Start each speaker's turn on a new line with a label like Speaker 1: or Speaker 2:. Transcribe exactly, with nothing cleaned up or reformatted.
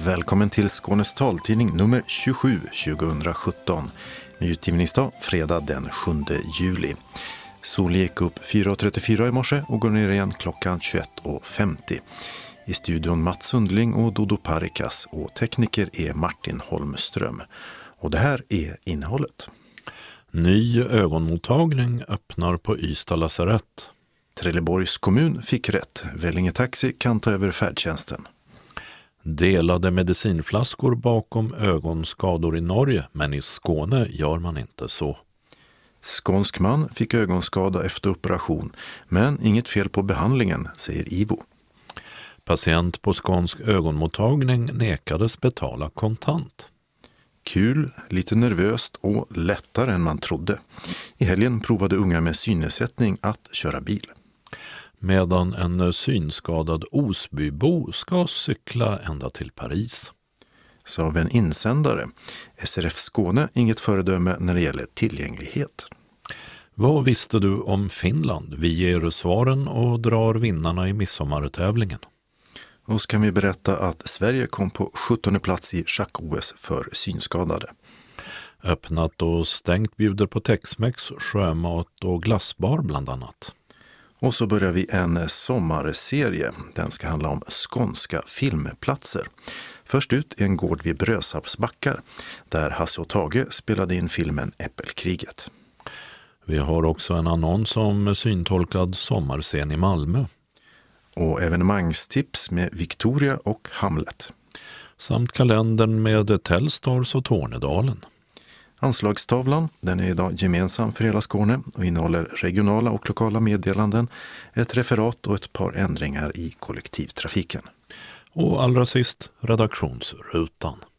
Speaker 1: Välkommen till Skånes taltidning nummer tjugosju tjugosjutton. Nyutgivningsdag fredag den sjunde juli. Solen gick upp fyra trettiofyra i morse och går ner igen klockan tjugoett femtio. I studion Mats Sundling och Dodo Parikas och tekniker är Martin Holmström. Och det här är innehållet.
Speaker 2: Ny ögonmottagning öppnar på Ystad lasarett.
Speaker 1: Trelleborgs kommun fick rätt. Vellinge Taxi kan ta över färdtjänsten.
Speaker 2: Delade medicinflaskor bakom ögonskador i Norge, men i Skåne gör man inte så.
Speaker 1: Skånsk man fick ögonskada efter operation, men inget fel på behandlingen, säger Ivo.
Speaker 2: Patient på skånsk ögonmottagning nekades betala kontant.
Speaker 1: Kul, lite nervöst och lättare än man trodde. I helgen provade unga med synnedsättning att köra bil.
Speaker 2: Medan en synskadad Osbybo ska cykla ända till Paris.
Speaker 1: Så av en insändare. S R F Skåne inget föredöme när det gäller tillgänglighet.
Speaker 2: Vad visste du om Finland? Vi ger svaren och drar vinnarna i midsommartävlingen.
Speaker 1: Och så kan vi berätta att Sverige kom på sjuttonde plats i schack-O S för synskadade.
Speaker 2: Öppnat och stängt bjuder på Tex-Mex, sjömat och glassbar bland annat.
Speaker 1: Och så börjar vi en sommarserie. Den ska handla om skånska filmplatser. Först ut är en gård vid Brösarpsbackar där Hasse och Tage spelade in filmen Äppelkriget.
Speaker 2: Vi har också en annons om syntolkad sommarscen i Malmö.
Speaker 1: Och evenemangstips med Victoria och Hamlet.
Speaker 2: Samt kalendern med Tellstars och Tornedalen.
Speaker 1: Anslagstavlan, den är idag gemensam för hela Skåne och innehåller regionala och lokala meddelanden, ett referat och ett par ändringar i kollektivtrafiken.
Speaker 2: Och allra sist redaktionsrutan.